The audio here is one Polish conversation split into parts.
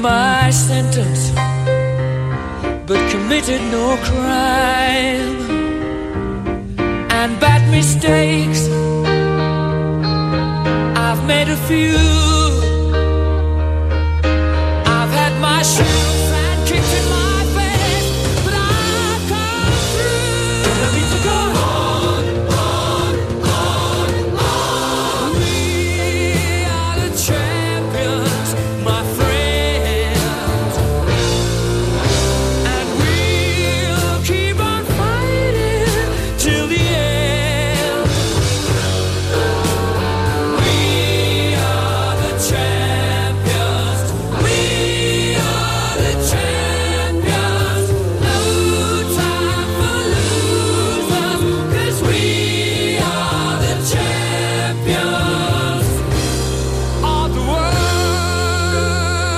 my sentence, but committed no crime. And bad mistakes, I've made a few. I've had my shouts and kicks in my face, but I've come through. I need to go on. We are the champions, my friends, and we'll keep on fighting till the end. We are the champions. We are the champions. No time for losers, 'cause we are the champions of the world.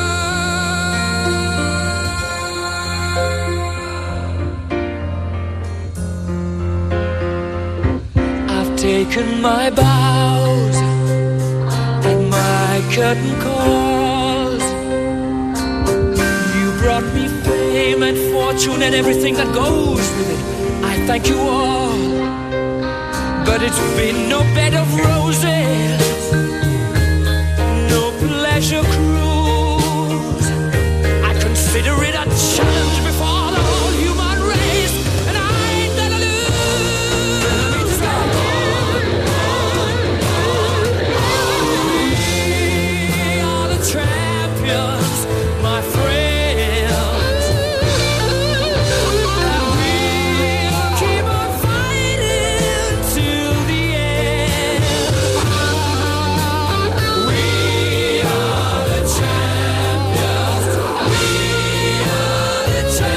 I've taken my bows and my curtain calls. You brought me fame and fortune and everything that goes with it. I thank you all, but it's been no bed of roses, no pleasure cruise. I consider it a challenge before the whole human race, and I ain't gonna lose. We are the champions, my friends, and we'll keep on fighting till the end. We are the champions. We are the champions.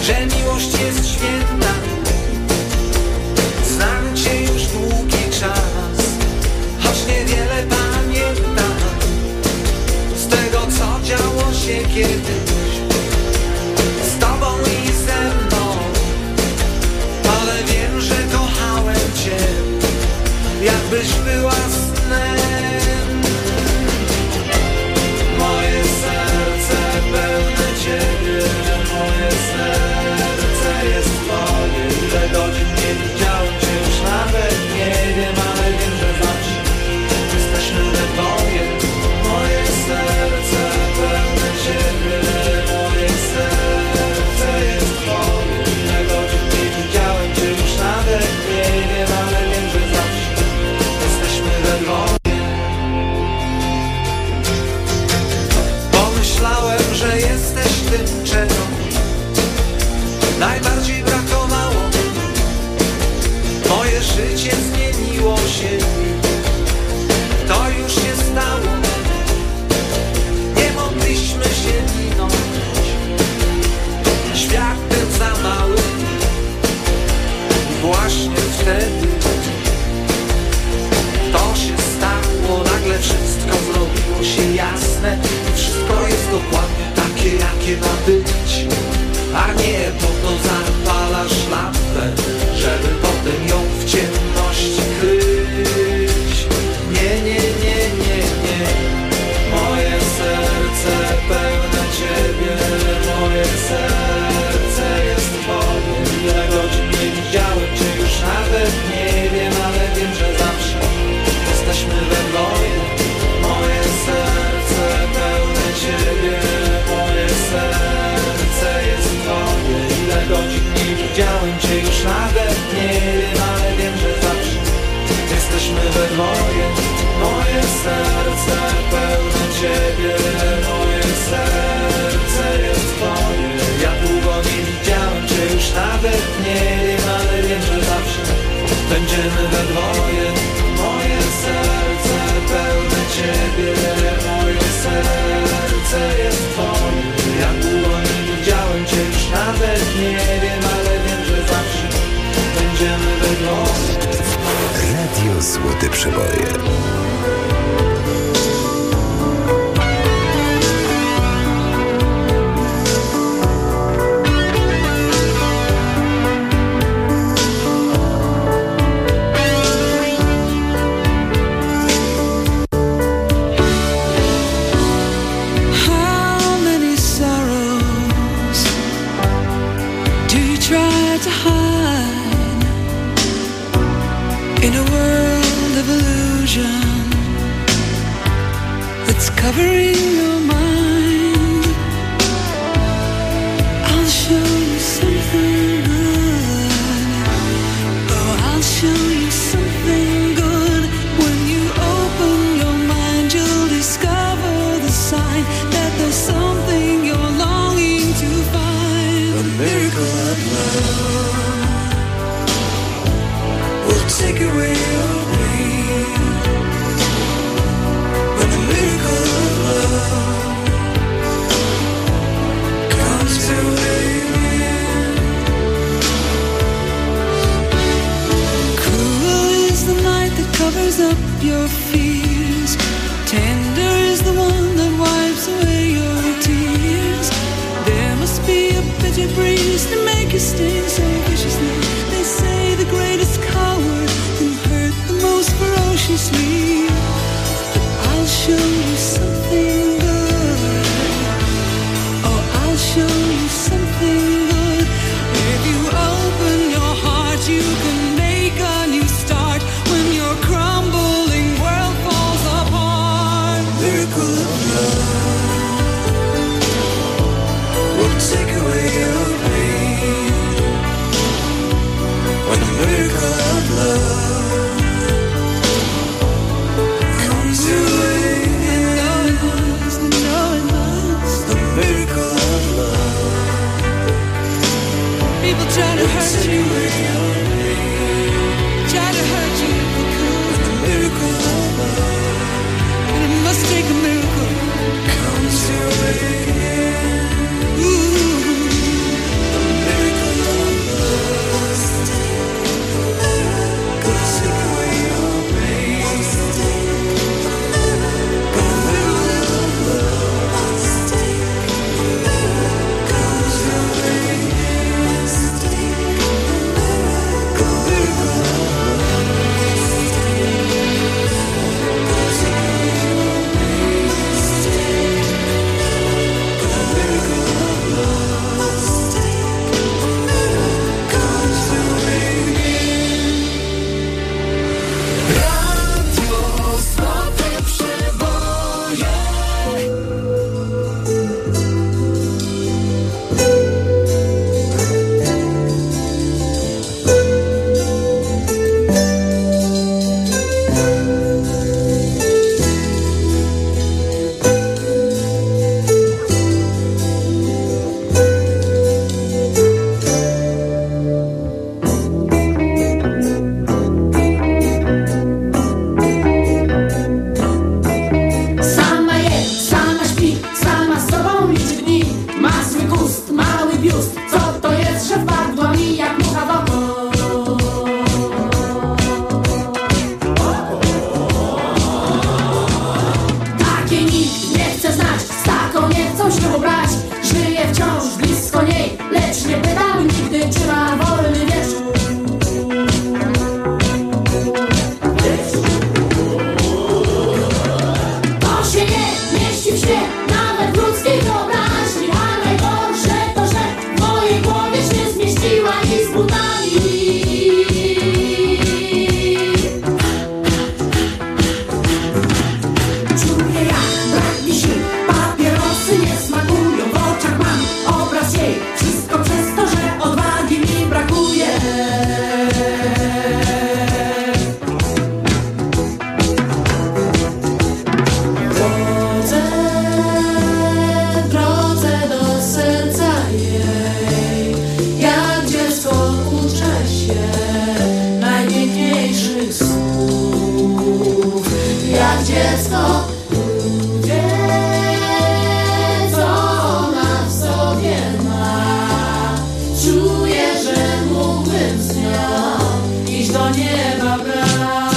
że miłość jest święta. Znam cię już długi czas, choć niewiele pamiętam z tego, co działo się kiedyś z tobą i ze mną. Ale wiem, że kochałem cię, jakbyś była snem. Moje serce pełne ciebie, moje serce jest twoje. Ile godzin nie widziałem cię, już nawet nie wiem, ale wiem, że zawsze jesteśmy we dwoje. Moje serce pełne ciebie, moje serce jest twoje. Ile godzin nie widziałem cię, już nawet nie wiem, ale wiem, że zawsze jesteśmy we dwoje. Pomyślałem, że jesteś tym, czego najbardziej brakowało. Moje życie zmieniło się, to już się stało. Nie mogliśmy się minąć, świat był za mały. Właśnie wtedy to się stało. Nagle wszystko zrobiło się jasne i wszystko jest dokładnie takie, jakie ma być. A nie po to zapalasz lampę, żeby potem ją w ciemności kryć. Nie, nie, nie, nie, nie. Moje serce pełne ciebie, moje serce jest twoje. Ile godzin nie widziałem cię, już nawet nie wiem, ale wiem, że zawsze jesteśmy we dwoje. Moje serce pełne ciebie, moje serce jest twoje. Ile godzin nie widziałem cię, już nawet nie wiem, ale wiem, że zawsze jesteśmy we dwoje. Moje serce pełne ciebie, moje serce jest twoje. Ja długo nie widziałem cię, już nawet nie wiem, ale wiem, że zawsze będziemy we dwoje. Moje serce pełne ciebie, moje serce jest twoje. Ja długo nie widziałem cię, już nawet nie wiem, ale wiem, że zawsze będziemy we dwoje. Radio Złote Przeboje. Covering your mind, I'll show you something good. Oh, I'll show you something good. When you open your mind, you'll discover the sign that there's something you're longing to find. A miracle of love will take away your pain. When the miracle comes to an cruel is the night that covers up your fears. Tender is the one that wipes away your tears. There must be a bitter breeze to make you sting so viciously. They say the greatest coward can hurt the most ferociously. I'll show you something good. Oh, I'll show you something good. If you open your heart, you can make a new start. When your crumbling world falls apart, miracle of love will take away your pain. When the miracle of love comes to people try to hurt you, try to hurt you if they could. When the miracle of love, and it must take a miracle, comes to an end. Ooh, the miracle. dziecko, ludzie, co ona w sobie ma. Czuję, że mógłbym z nią iść do nieba brać.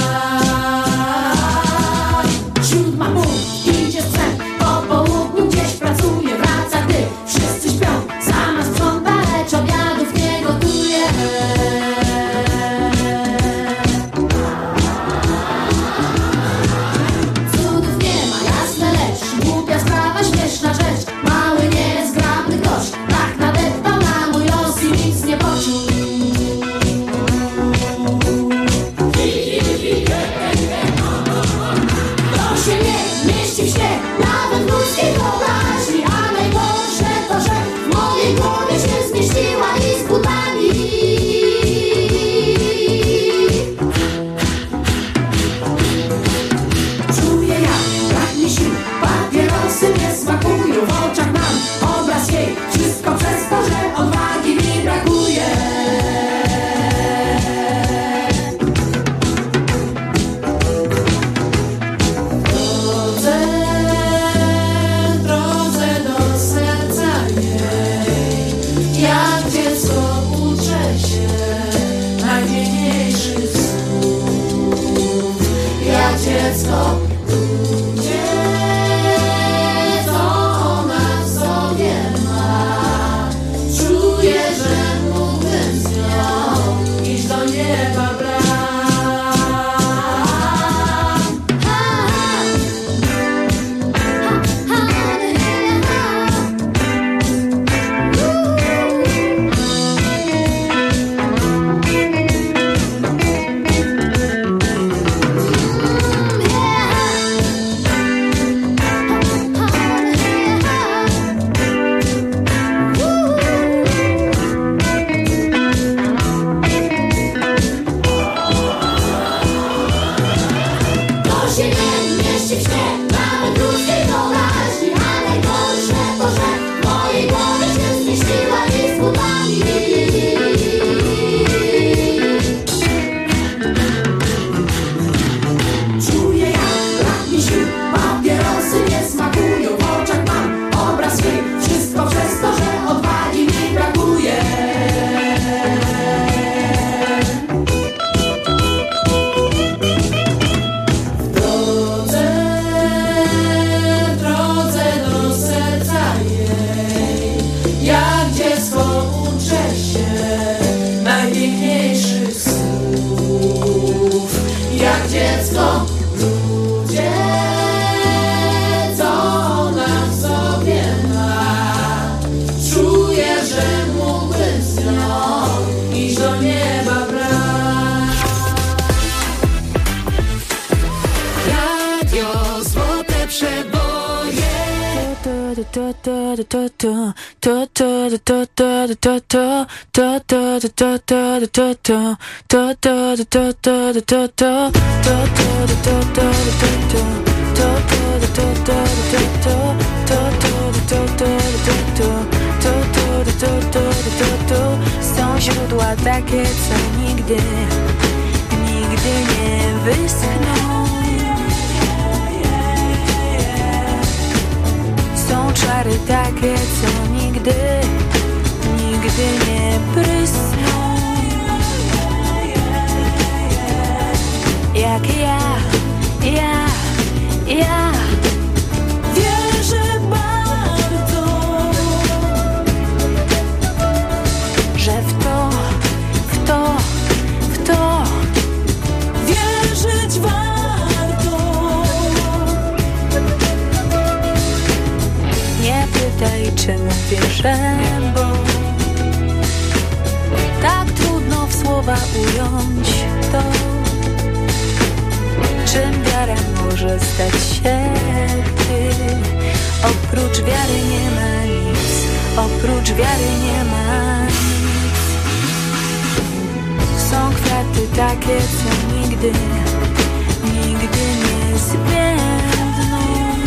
Siódma punkt, idzie sprzęt, po południu gdzieś pracuje, wraca gdy wszyscy śpią. Sama sprząta, lecz obiadów nie gotuje. Cudów nie ma, jasne, lecz głupia sprawa, śmieszna rzecz. Mały, niezgrabny gość tak nadeptał na mój los i nic nie poczuł. To się nie mieści w śnie, nawet w ludzkiej wyobraźni. A najgorsze to, że w mojej głowie się zmieściła i z butami. Czuję jak brak mi sił, papierosy nie smakują. W oczach mam obraz jej, wszystko przez to, że odwagi mi brakuje. W drodze do serca jej, jak dziecko uczę się najpiękniejszych słów. Jak dziecko, ludzie, co ona w sobie ma. Czuję, że mógłbym z nią iść do nieba brać. To się nie mieści w śnie, nawet w ludzkiej wyobraźni. A najgorsze to, że w mojej głowie się zmieściła i z butami. Czuję jak brak mi sił, papierosy nie smakują. W oczach mam obraz jej, wszystko przez to, że odwagi mi brakuje. W drodze do serca jej, jak dziecko uczę się najpiękniejszych słów. Jak dziecko, ludzie, co ona w sobie ma. Czuję, że mógłbym z nią iść do nieba brać. Radio Złote Przeboje. Są źródła takie, co nigdy nie wyschną. Są czary takie, co nigdy nie prysną. Jak ja wierzę bardzo, że w to wierzyć warto. Nie pytaj, czemu wierzę, bo tak trudno w słowa ująć to, czym wiara może stać się, gdy oprócz wiary nie ma nic, oprócz wiary nie ma nic. Są kwiaty takie, co nigdy nie zwiędną.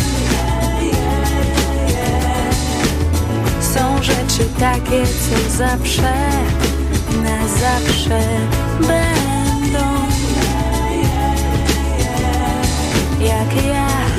Są rzeczy takie, co zawsze, na zawsze będą. Jak ja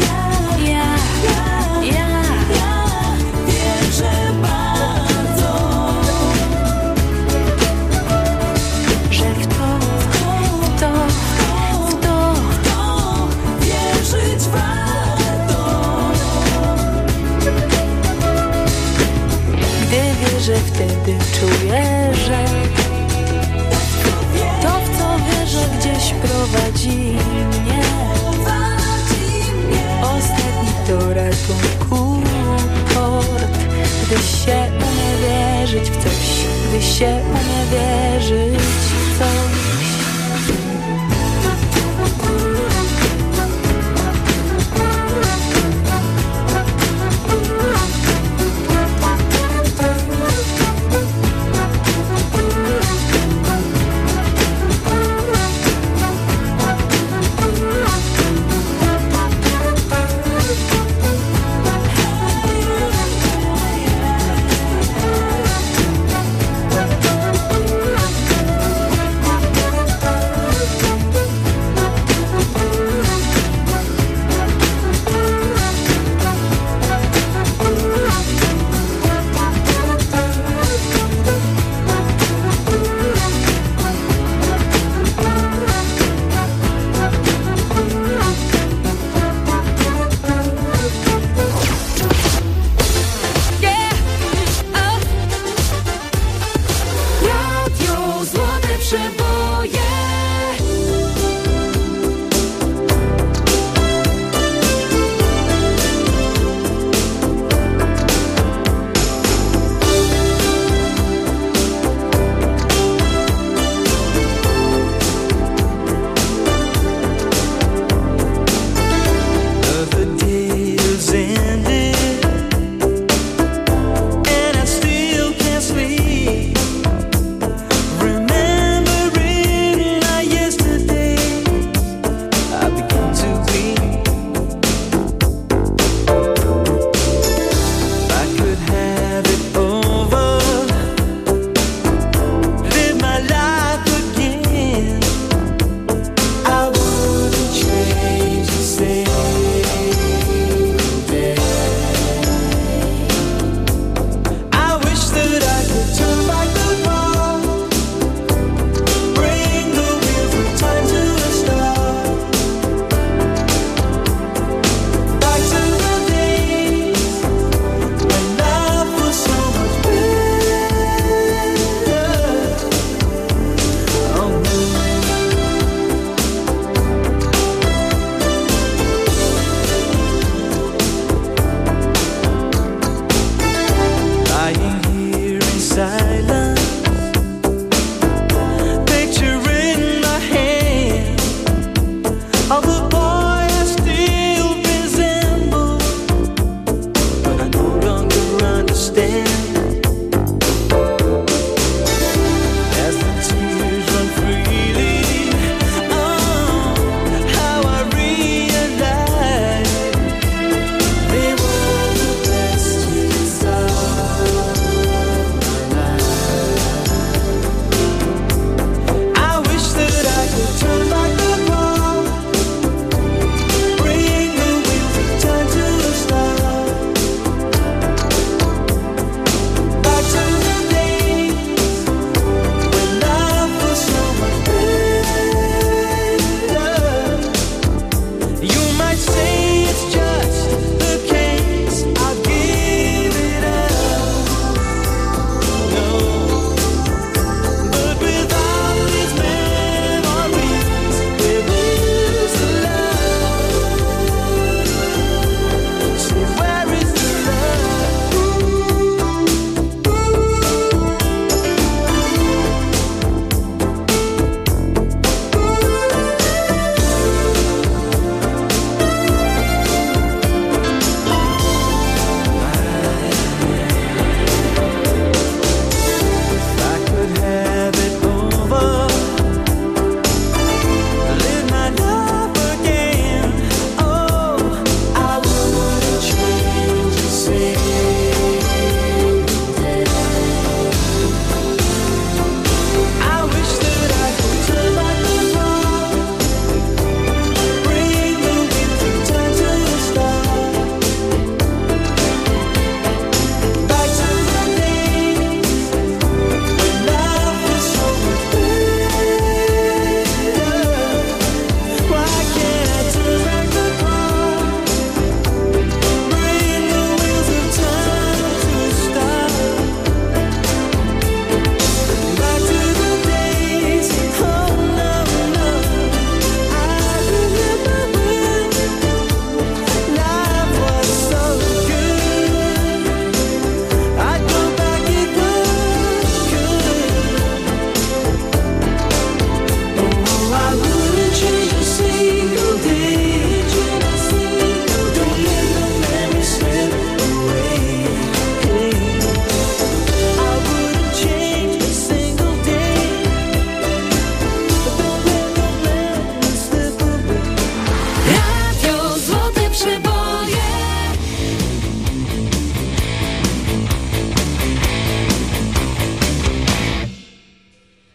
się umie wierzyć w coś, gdy się umie wierzyć w coś. Remembering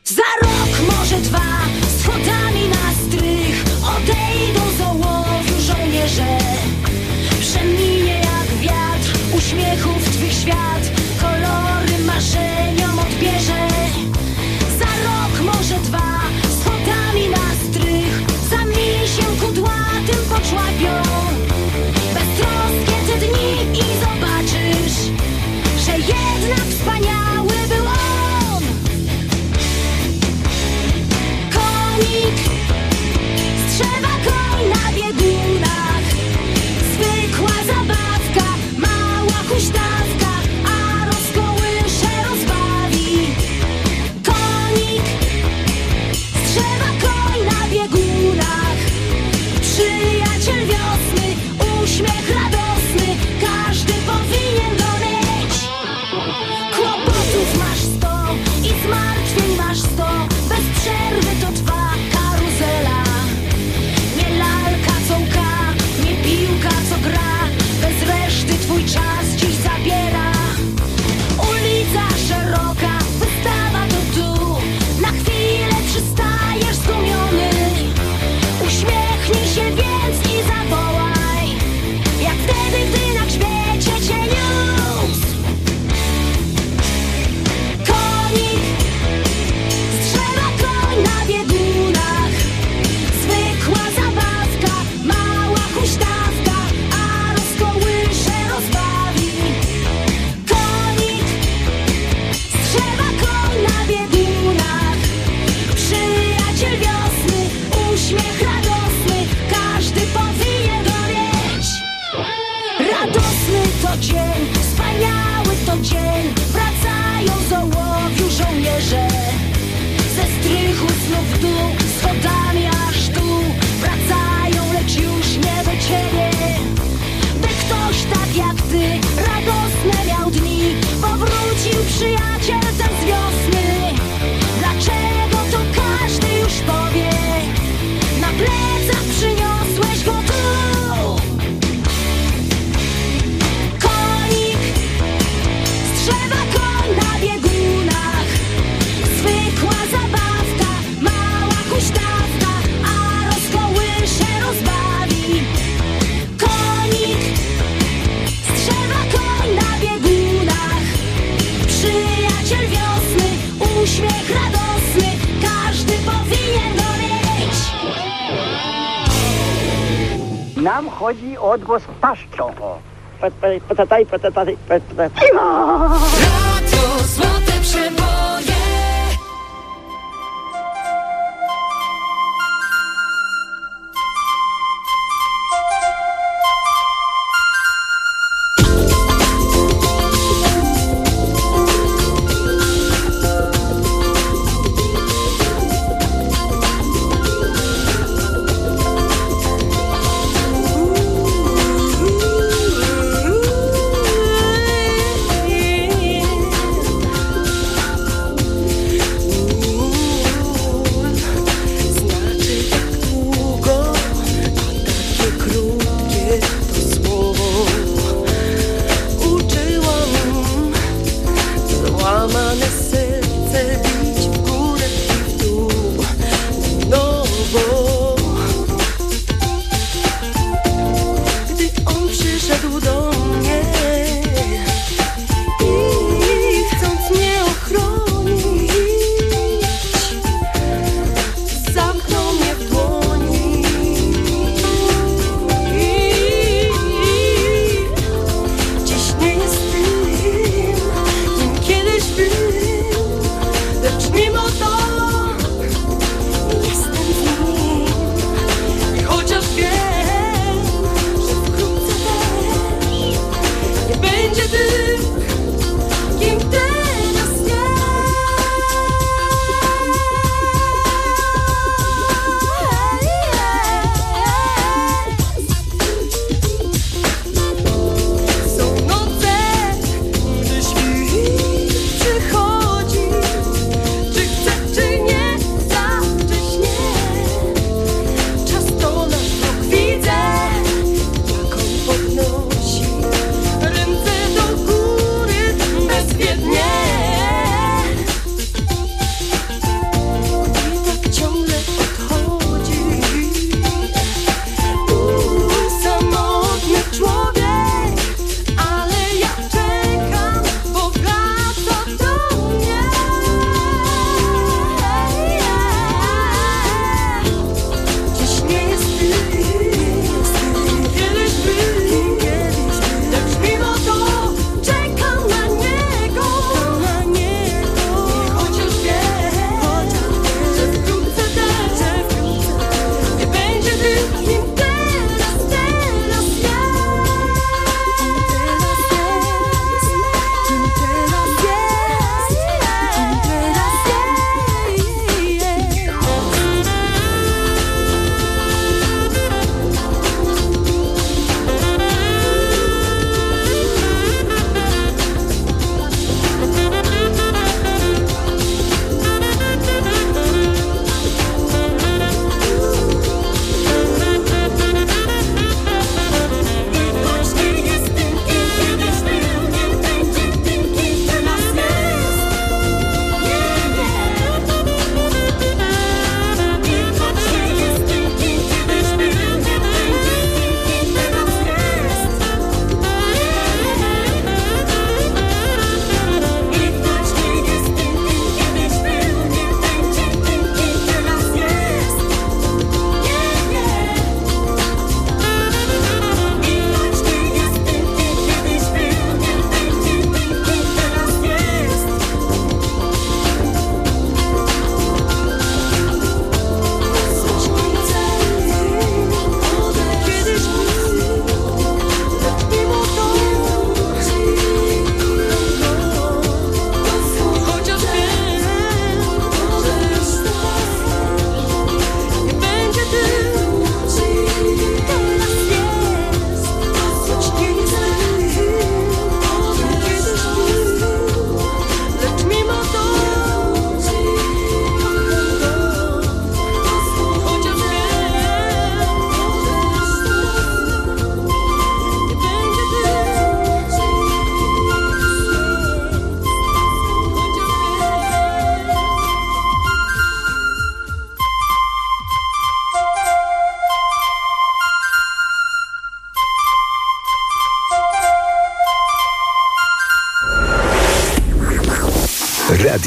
Za rok, może dwa, schodami na strych odejdą z ołowiu żołnierze. Przeminie jak wiatr uśmiechów twych świat, kolory marzeniom odbierze. Za rok, może dwa, schodami na strych za misiem kudłatym poczłapią. Beztroskie te dni i zobaczysz, że jednak wspaniały był on. Konik strzewa koń na biegunach, zwykła zabawka, mała huśtawka, a rozkołysze rozbawi. Konik strzewa koń na biegunach, przyjaciel wiosny, uśmiech radosny, każdy powinien go mieć. Kłopotów masz 100 i zmartwień masz 100, bez przerwy to trwa karuzela. Nie lalka co łka, nie piłka co gra, bez reszty twój czas dziś zabiera. Ulica szeroka, wystawa to tu, na chwilę przystajesz zdumiony. Uśmiechnij się więc i zawołaj, jak wtedy, gdy na grzbiecie cię niósł. Konik strzela koń na biegunach, zwykła zabawka, mała huśtawka, a rozkołysze rozbawi. Konik strzela koń na biegunach, przyjaciel wiosny, uśmiech radosny, każdy powinien go mieć. Radosny to dzień, wspaniały to dzień, wracają z ołowiu żołnierze. Ze strychu znów w dół, schodami aż tu, wracają, lecz już nie do ciebie. By ktoś tak jak ty, radosne miał dni, powrócił przyjaciel ten z wiosny. Dlaczego to każdy już powie, na plecach przyniosłeś go tu. Konik strzela koń na biegunach, zwykła zabawka, mała huśtawka, a rozkołysze rozbawi. Konik strzela koń na biegunach, przyjaciel wiosny, uśmiech radosny, każdy powinien go mieć. Nam chodzi o odgłos paszczą. Radio Złote Przeboje.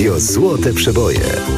Radio Złote Przeboje.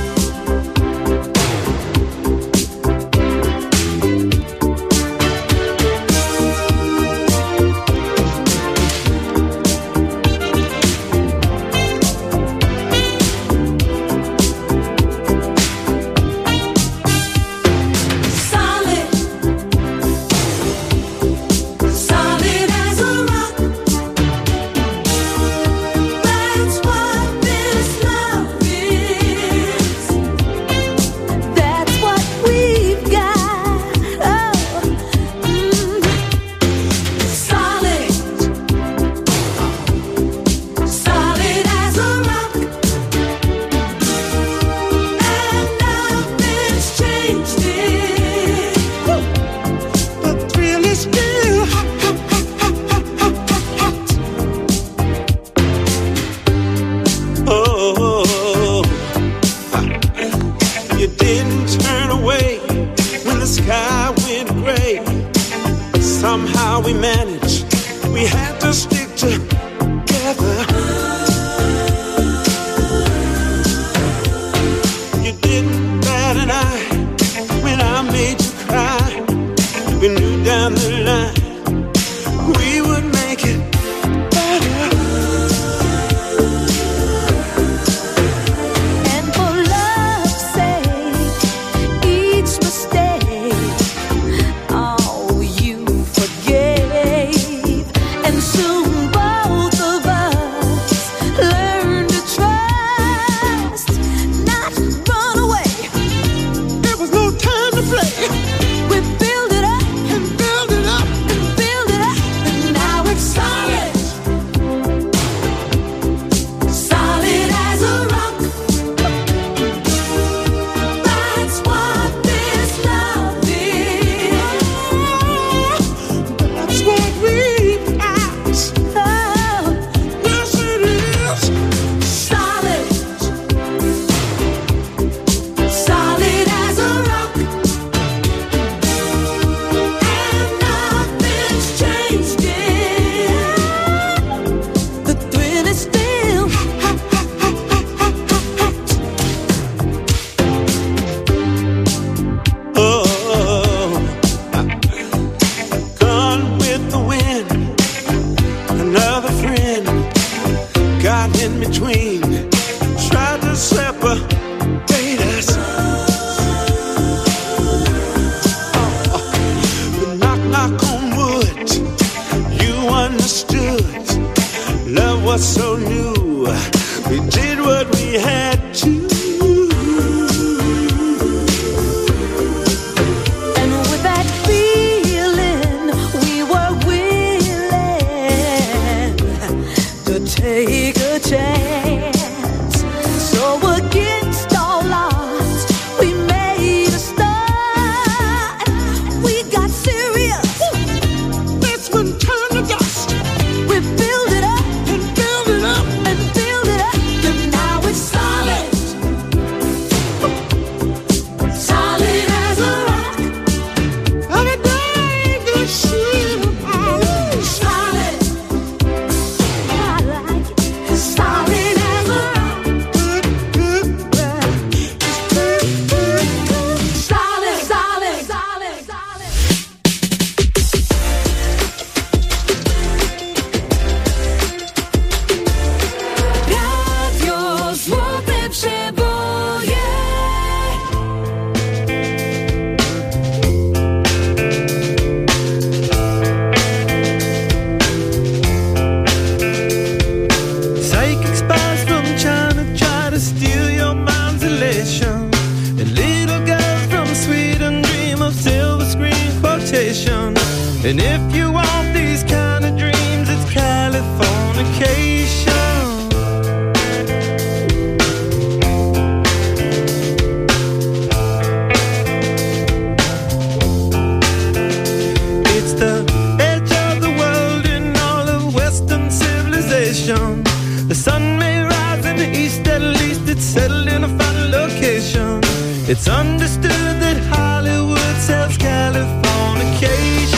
And if you want these kind of dreams, it's Californication. It's the edge of the world in all of Western civilization. The sun may rise in the east, at least it's settled in a final location. It's understood that Hollywood sells Californication.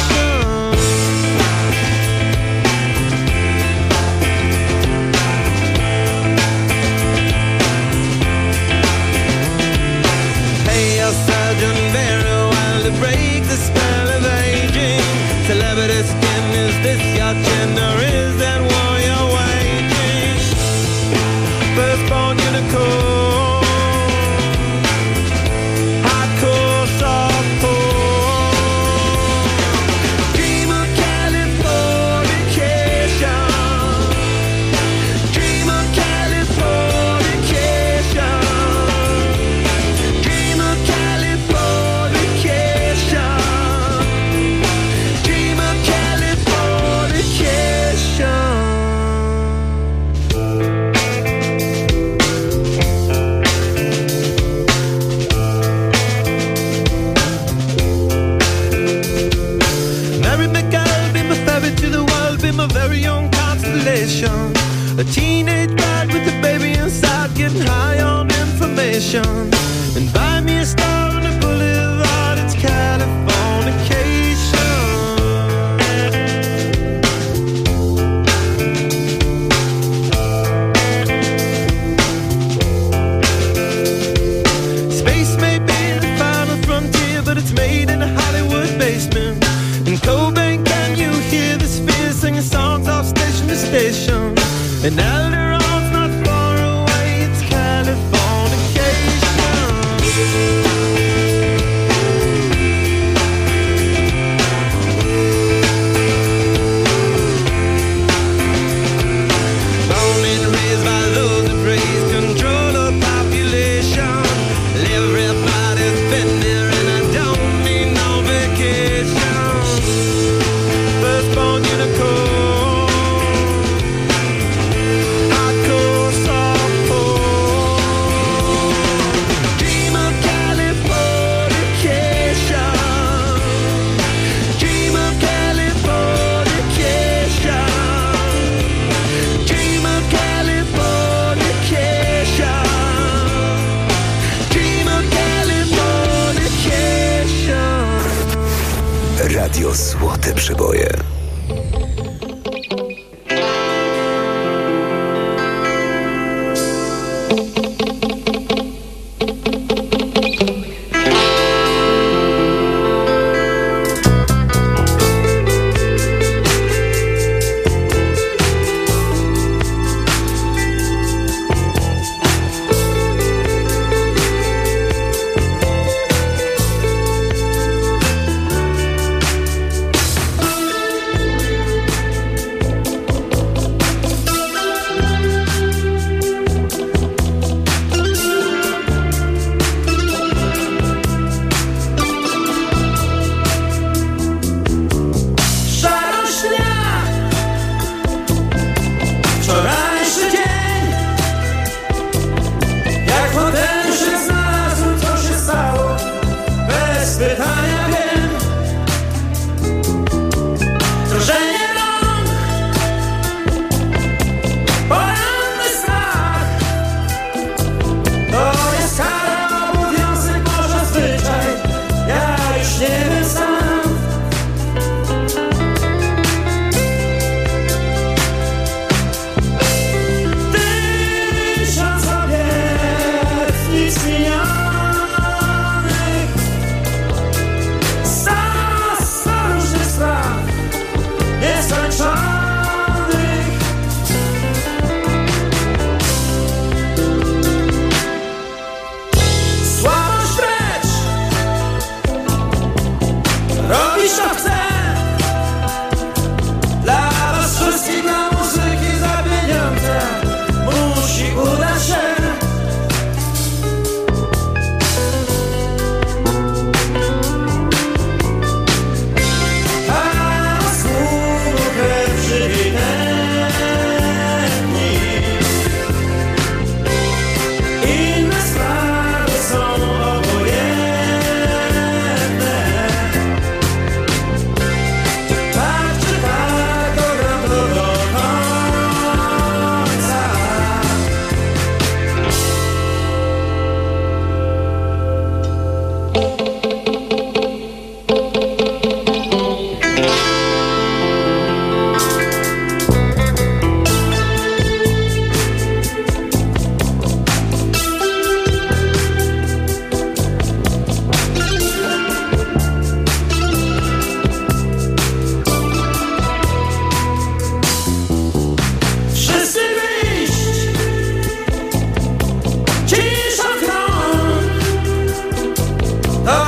and buy me a star on the boulevard. It's Californication. Space may be the final frontier, but it's made in a Hollywood basement. In Cobain, can you hear the spheres singing songs off station to station? And Alderon's not far away, it's Californication. Born and raised by those that praise control of population. Everybody's been there and I don't need no vacation. Firstborn unicorn, hardcore softcore. Dream of Californication. Dream of Californication. Dream of Californication. Dream of Californication. Radio Złote Przeboje. Szarość dnia, wczorajszy dzień. Jak w hotelu się znalazł, co się stało, bez pytania wiem. Drżenie rąk, poranny strach. To jest kara, obowiązek, może zwyczaj. Ja już nie wiem sam. Tysiąc obietnic minionych, stos różnych spraw nieskończonych. Słabość precz, robić to chcę. Dla was wszystkich, dla muzyki za pieniądze musi udać się. A słuchę przywitętni. Inne sprawy są obojętne. Tak czy tak dogram to do końca. Wszyscy wyjść, cisza krąg. To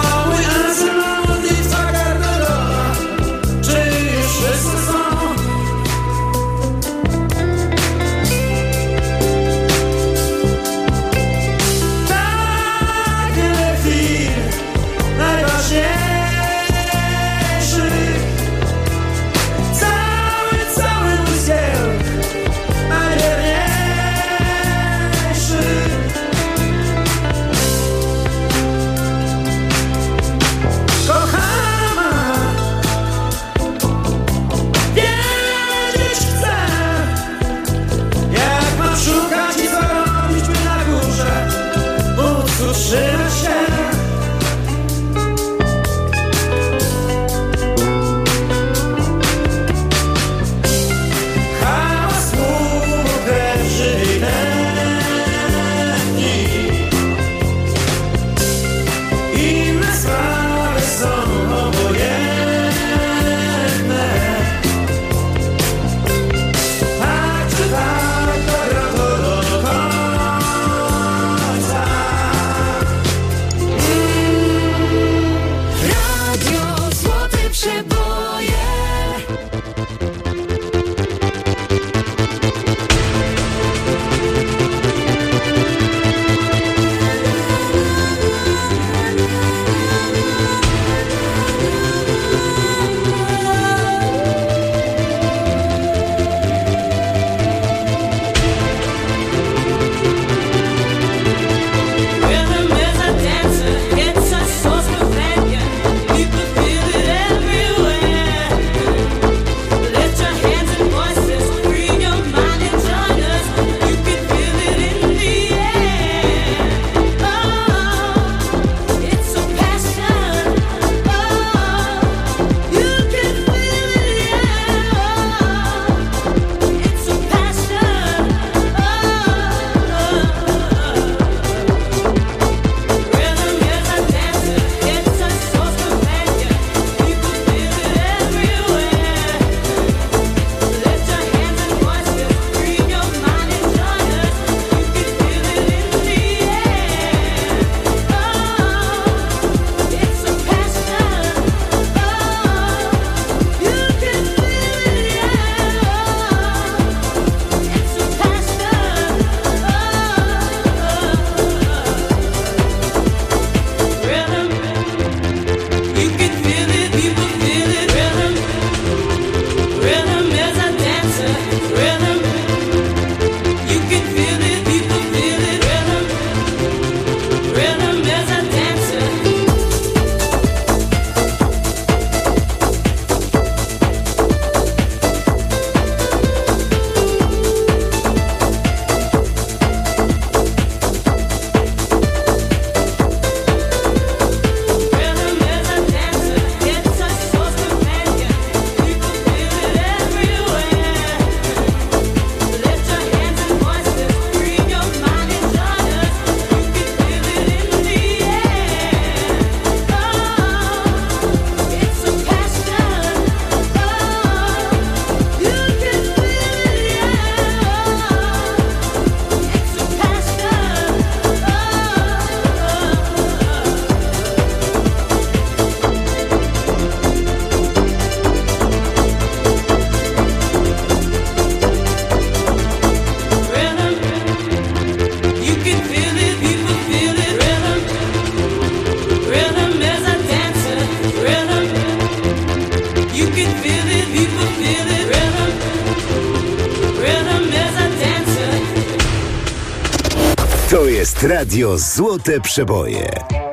Radio Złote Przeboje.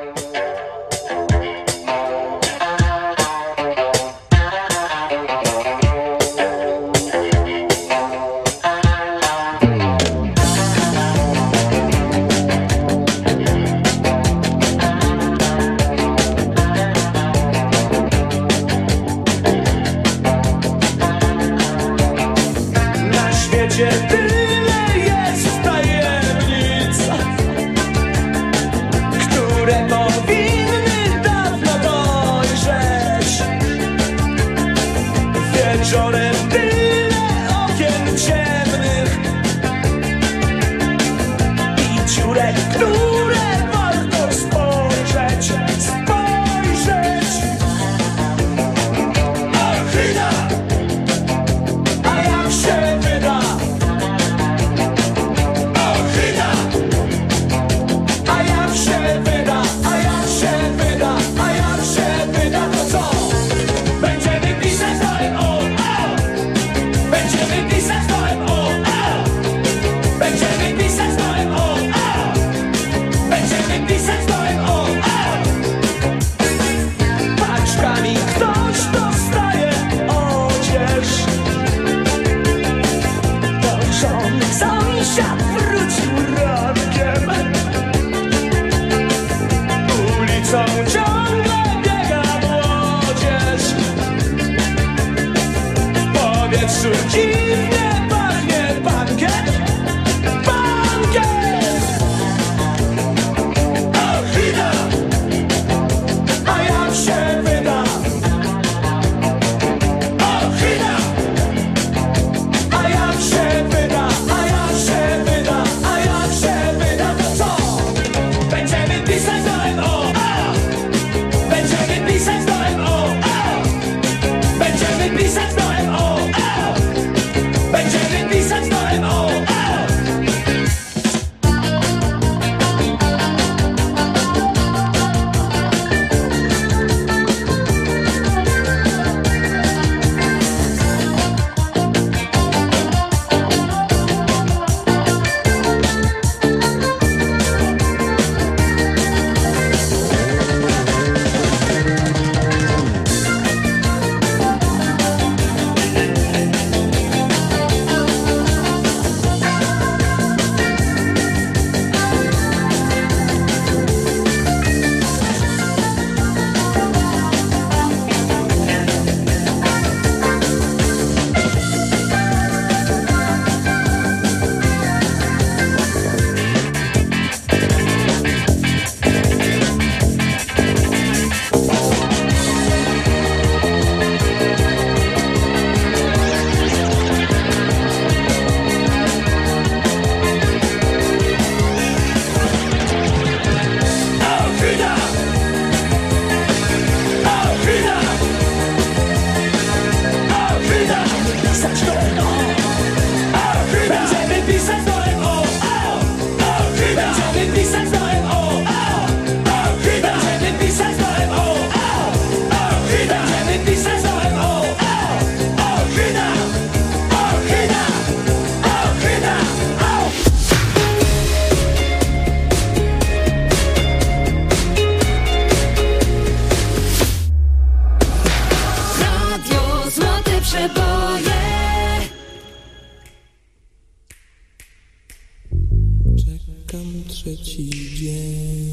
Trzeci dzień,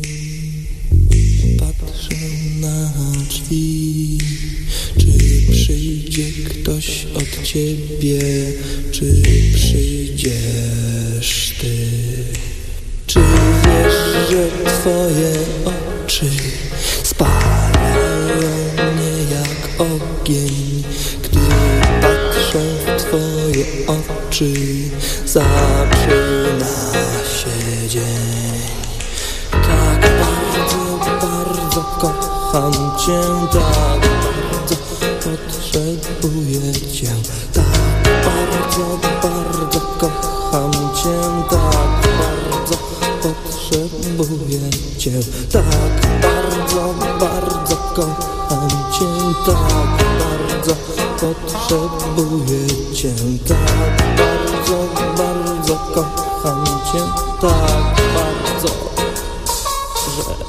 patrzę na drzwi. Czy przyjdzie ktoś od ciebie, czy przyjdziesz ty? Czy wiesz, że twoje oczy spalają mnie jak ogień? Gdy patrzę w twoje oczy, zaczyna się dzień. Tak bardzo, bardzo kocham cię, tak bardzo potrzebuję cię. Tak bardzo, bardzo kocham cię, tak bardzo potrzebuję cię. Tak bardzo, bardzo kocham cię, tak bardzo potrzebuję cię. Tak bardzo, bardzo kocham kocham cię tak bardzo, że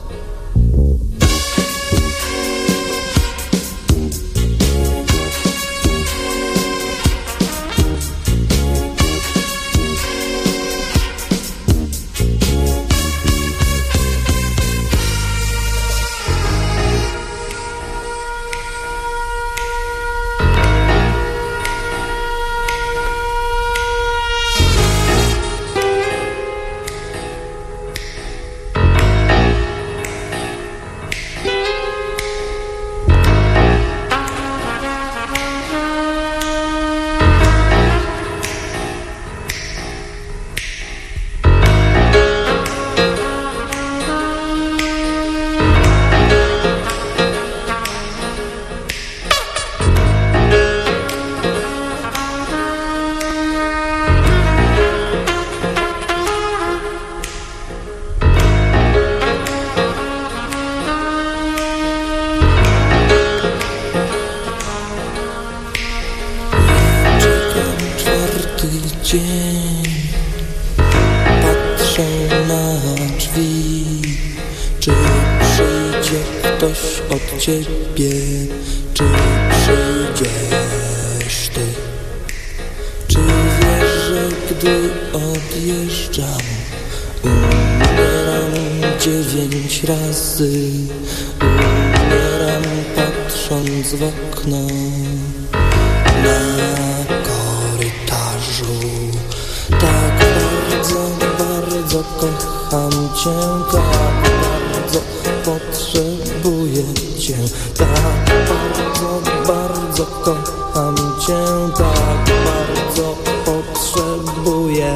ciebie, czy przyjdziesz ty? Czy wiesz, że gdy odjeżdżam, umieram 9 razy, umieram patrząc w okno na korytarzu. Tak bardzo, bardzo kocham cię, tak bardzo potrzebuję cię, tak bardzo, bardzo kocham cię, tak bardzo potrzebuję.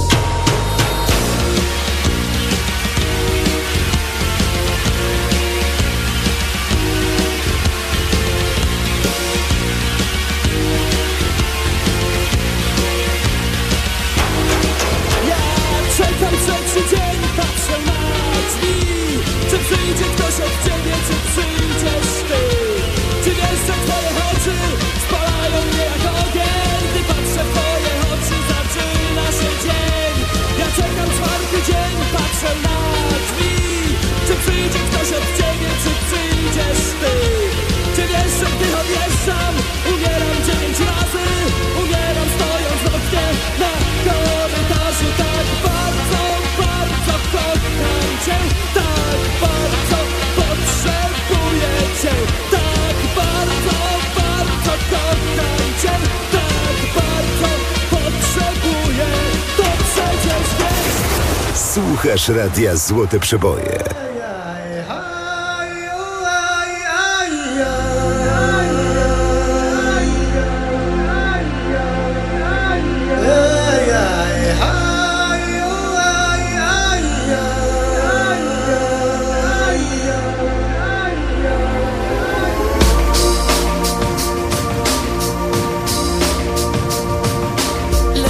Czekam trzeci dzień, patrzę na drzwi. Czy przyjdzie ktoś od ciebie, czy przyjdziesz ty? Czy wiesz, że twoje oczy spalają mnie jak ogień? Gdy patrzę w twoje oczy, zaczyna się dzień. Ja czekam czwarty dzień, patrzę na drzwi. Czy przyjdzie ktoś od ciebie, czy przyjdziesz ty? Czy wiesz, że gdy odjeżdżam, umieram 9 razy? Umieram stojąc w oknie na korytarzu. Tak bardzo, bardzo kocham cię, tak bardzo potrzebuję cię, tak bardzo, bardzo kocham cię, tak bardzo potrzebuję, to przecież wiesz. Słuchasz Radia Złote Przeboje.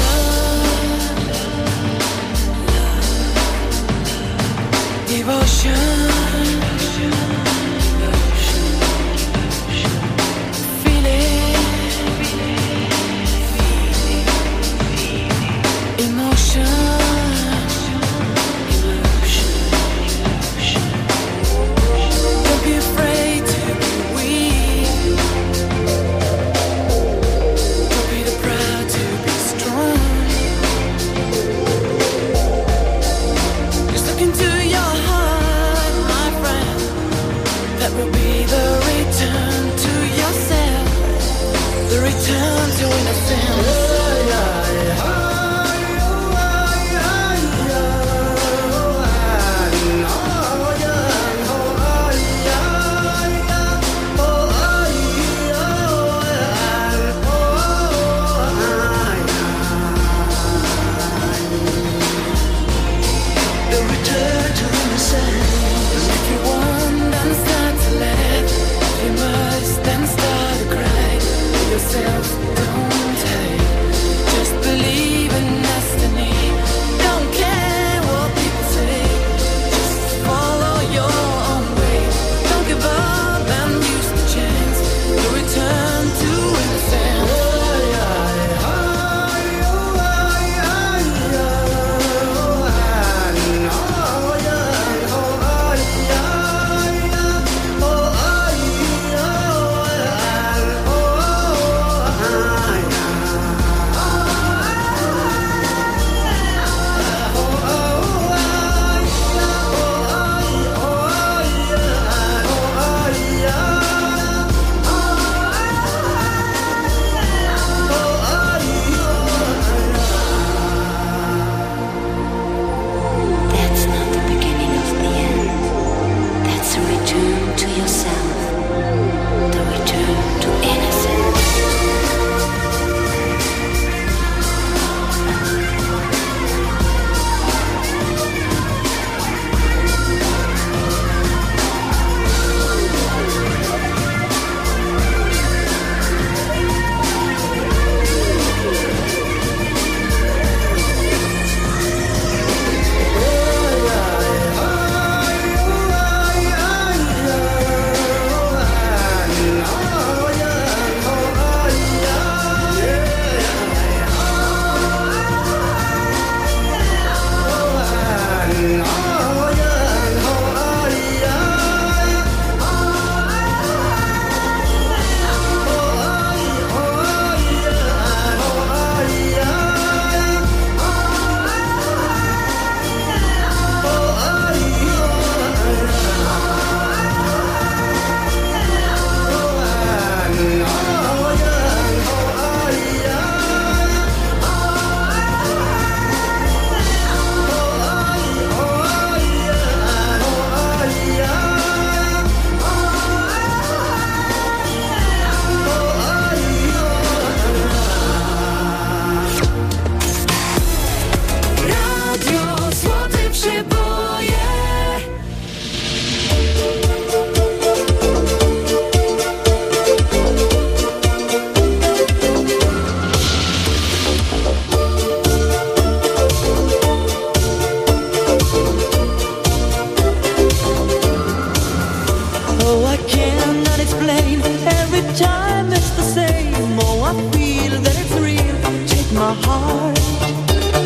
Devotion.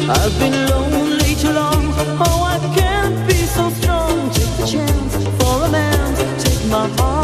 I've been lonely too long. Oh, I can't be so strong. Take the chance for a man to take my heart.